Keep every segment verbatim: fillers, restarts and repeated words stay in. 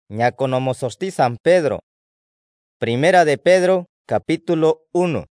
ñaconomososti San Pedro. Primera de Pedro, capítulo uno.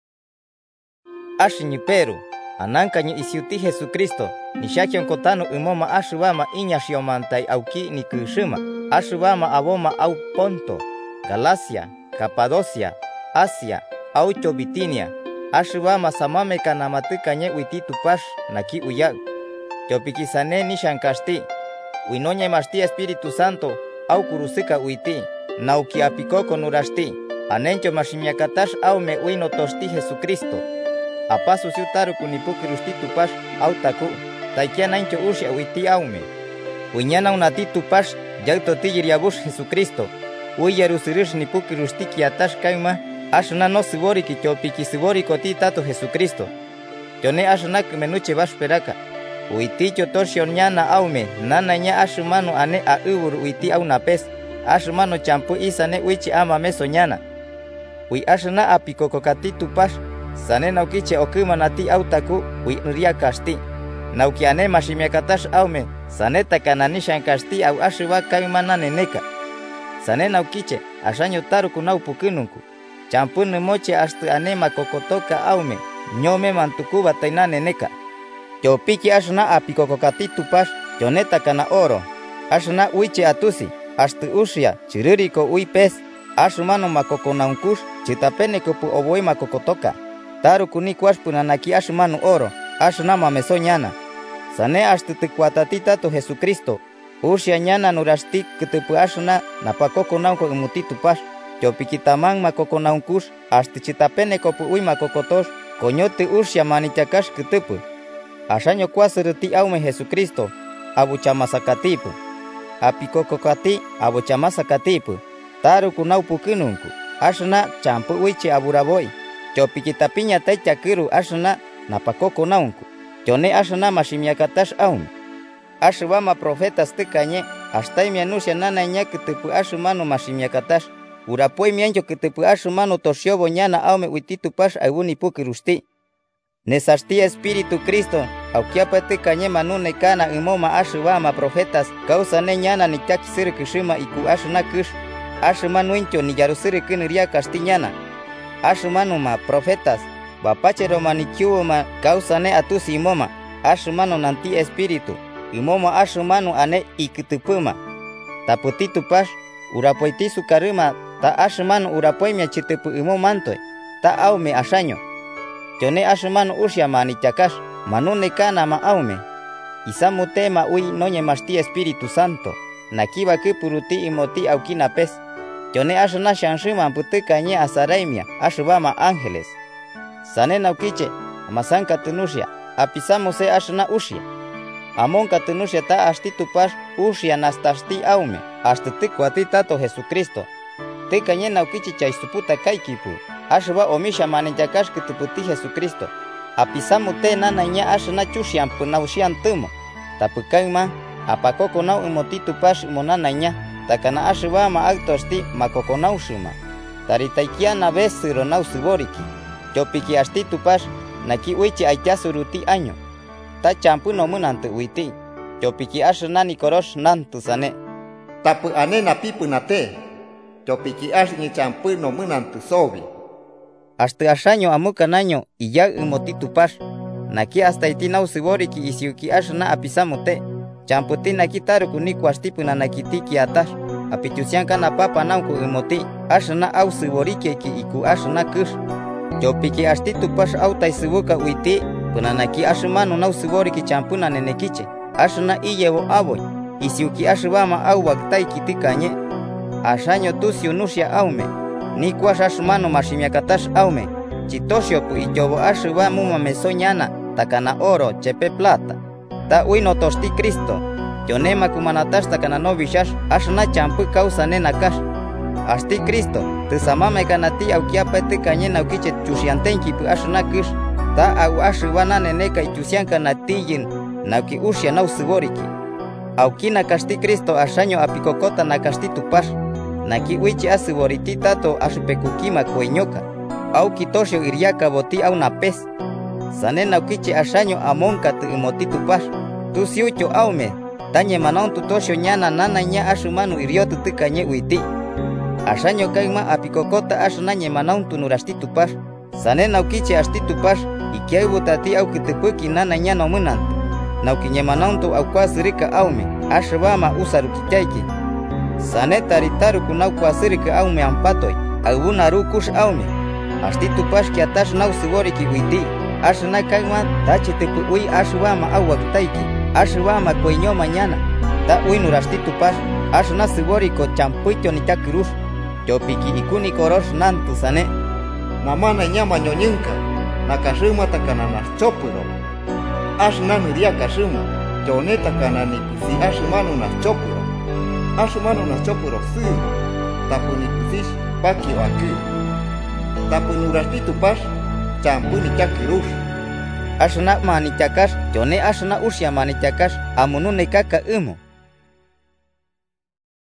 Ashiñi Peru, anankañi isiuti Jesucristo, nishakion kotano umoma ashubama iñashiomantai auki ni kushima, ashubama aboma au Ponto, Galacia, Capadocia, Asia, aucho Bitinia, ashubama samame kanamatukañe uiti tupash naki uyag. Yopikisane nishankashti, uinoñe mashti Espíritu Santo, au kurusika uiti, nauki apikoko nurashti, anencho mashimiakatash au me uino toshti Jesucristo. Apasu siutaru kunipuki rushti tupash au taku, taikiana incho ushi uiti aume. Uiñana unati tupash, yauto tiyiriabush Jesucristo, uyarusirush nipuki rushti kiatash kaima, ashuna no sibori ki chopiki sibori koti tato Jesucristo. Yone ashunak menuche bash peraka. Uiticho torsionyana aume, nana nya ashumano ane a ubur uiti au napes, ashumano champu isane uichi ama mesoñana. Ui ashuna apikokokati tupash, sane naukiche okuma nati au taku, ui nuria kasti. Nauki ane mashimiakatash aume, sane takananishan kasti au ashuwa kaimana neneka. Sane naukiche, ashanyo taru kunau pukununku. Champu numoche astu ane makokotoka aume, nyome mantukuba taina neneka. Yo piki ashuna apikokokati tupash, yoneta kana oro. Ashuna uiche atusi, astu ushia, chiririko ui pes. Ashumano makokonaunkush, chitapene kupu oboi makokotoka. Taru kunikwash punanaki ashumano oro, ashuna mameso ñana. Sane astu tikuatati tato Jesucristo. Ushia ñana nurashti kutupu ashuna napakokonaunko imuti tupash. Yo piki tamang makokonaunkush, astu chitapene kupu ui makokotosh, koñote ushia manichakash kutupu. Ashaño kuasuruti aume Jesucristo, abuchamasakatipu. Apikokokati, abuchamasakatipu. Taru kunau pukununku, ashuna champu uichi aburaboi. Chopikitapiña taichakiru ashuna napakokonaunku. Yone ashuna mashimiakatash aume. Ashubama profetas tikañe, ashtaimia nusha nana ña kutupu ashumano mashimiakatash. Urapoi miancho kutupu ashumano toshiobo ñana aume uititupash aibuni pukirushti. Nesashti Espíritu Cristo, aukiapate kañe manune kana umoma ashubama profetas, causa ne ñana ni takisir kishima iku ashuna kush, ashumanu incho ni yarusir kiniria castiñana. Ashumanuma profetas, bapachero manikiuma causa ne atusi imoma, ashumano nanti Espíritu, imoma ashumanu ane ikitupuma. Taputitu pash, urapoiti sukaruma, ta ashumanu urapoimia chitupu imomantoy, ta aume ashaño. Yone ashumano ushia manichakash, manune kana ma aume. Isamu tema ui noñe mashti Espíritu Santo, nakiba kipuruti imoti aukina pes. Yone ashuna shanshiman putuka nye asaraimia, ashubama ángeles. Sane naukiche, amasanka tunushia, apisamu se ashuna ushia. Amonka tunushia ta astitupash, ushia nastashti aume, ashtutukwati tato Jesucristo. Tika nye naukiche chaisuputa kaikipu. Ashuba omisha manichakash kutuputi Jesucristo. Apisamu te nana nya ashuna chushian punausian tumo. Tapukaima, apakokonau umotitu pash umonana nya. Takana ashuba ma altosti makokonau shuma. Taritaikiana besiro nau suboriki. Yopiki astitu pash, naki uichi aityasuruti año. Ta champu no munantu uiti. Yopiki ashuna nikorosh nantu sane. Tapu anena pipu nate. Yopiki ash ni champu no munantu sobi. Hasta ashaño amukanaño y ya umotitu pash. Naki hasta itinau siboriki isiuki ashna apisamote. Champuti naki taru kuniku astipu na nakitiki atash. Apichusian kana papa nauku umoti. Ashna au siboriki ki iku ashna kush. Yopiki astitu pash au taisibuka uiti. Punanaki ashmanu nau siboriki champuna nenekiche. Ashna iyevo aboy. Isiuki ashbama au baktai kitikañe. Ashaño tusiu nushia aume. Ni kuash ashumano mashimiakatash aume, chitoshopu y yobo ashuba muma mesoñana, takana oro, chepe plata. Ta uino tosti Cristo, yonema kumanatash takana no vishash, ashna champu causa nena kash. Asti Cristo, tusamame kanati aukiapete kañena ukiche chushiantenki pu ashna kush, ta au ashubana neneka y chusian kanatiyin, nauki ushia nau siboriki. Aukina kasti Cristo ashaño apikokota na kasti tupash. Naki uichi asiboriti tato ashupekukima kueñoka. Au kitosho iriaka boti au napes. Sane naukichi ashaño amonka tu imoti tupash. Tu siucho aume. Tañe manon tutosho ñana nanaña ashumanu iriotu tukañe uiti. Ashaño kaima apikokota ashnañe manon tunurasti tupash. Sane naukiche asti tupash. Ikiai butati au kitepuki nanaña no munant. Naukiñe manon tu au kwasirika aume. Ashbama usarukitaiki. Sane taritaru kunau kwasirika aume ampatoy. Aubunaru kush aume. Asti tupash kiatash nau siboriki uiti. Ashna kaima tache tepu ui ashbama au waktaiki. Ashbama kueño mañana. Ta ui nurasti tupash. Ashna siboriko champuito ni takirush. Yopiki ikuni korosh nantu sane. Namana ñama ñoñinka. Nakashima takanana chopuro. Ashna nuria kashima. Yoneta kanani kusi ashimanu na chopuro. Ashimanu na chopuro su. Tapuni kusish paki waku. Tapunurasti tupash. Champuni chakirush. Ashna manichakash. Yone ashna ushya manichakash. Amunune kaka umu.